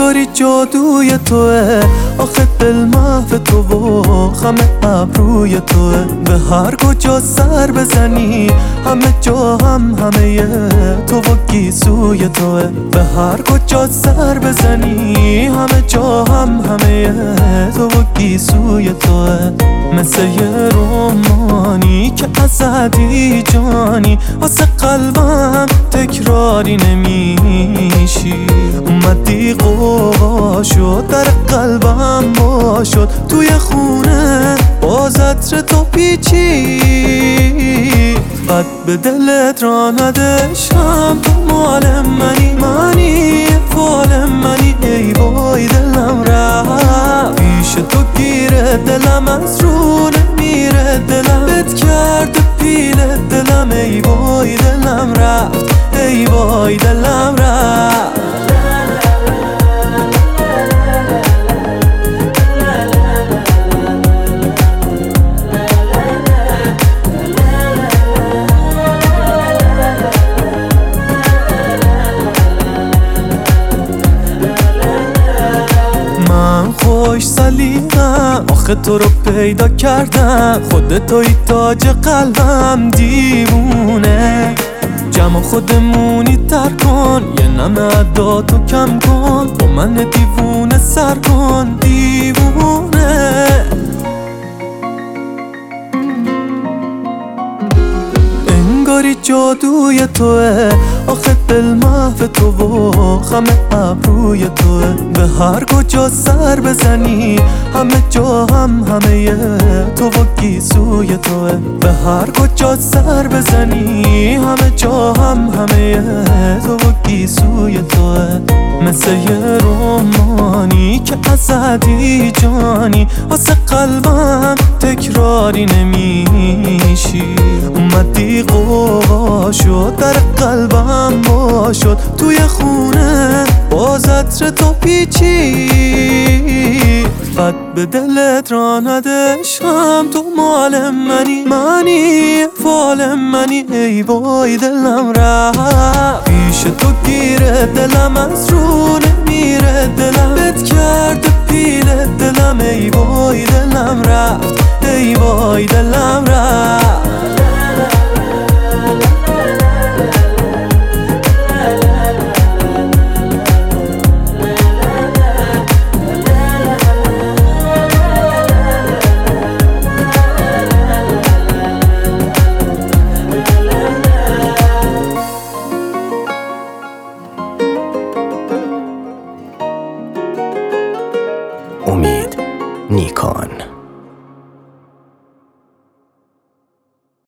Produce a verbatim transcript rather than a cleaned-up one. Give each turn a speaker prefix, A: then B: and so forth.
A: انگاری جادوی توه، آخه دل محو تو و خم ابروی توه. به هر کجا سر بزنی همه جا هم همه تو و گیسوی توه. به هر کجا سر بزنی همه جا هم همه تو و گیسوی توه. مثل یه رومانی که ازدی جانی، واسه قلبم تکراری نمیشی. اومدی قوا شد در قلبم با شد، توی خونه باز عطر تو پیچی. بد به دلت را ندشم، تو مال منی منی فال منی. ای وای دلم رفت پیش تو گیره، دلم از رو نمیره. دلم بد کرده پیل دلم، ای وای دلم رفت، ای وای دلم رفت. خوش سلیقم آخه تو رو پیدا کردم، خودتوی تاج قلبم دیوونه. جمع خودمونی تر کن، یه نمه عداتو کم کن. با من دیوونه سر کن دیوونه. انگاری جادوی توه، آخه دل محو تو و خم ابروی توه. به هر کجا سر بزنی همه جا هم همه تو و گیسوی توه. به هر کجا سر بزنی همه جا هم همه تو و گیسوی توه. مثل یه رومانی که ازدی جانی، واسه قلبم تکراری نمیشی. اومدی قوا شد در قلبم با شد، توی خونه باز عطر تو پیچی. بد به دلت را ندشم، تو مال منی منی فال منی. ای وای دلم رفت پیش تو گیره، دلم از رو نمیره. دلم بد کرده پیل دلم، ای وای دلم رفت، ای وای دلم رفت.
B: امید نیکان.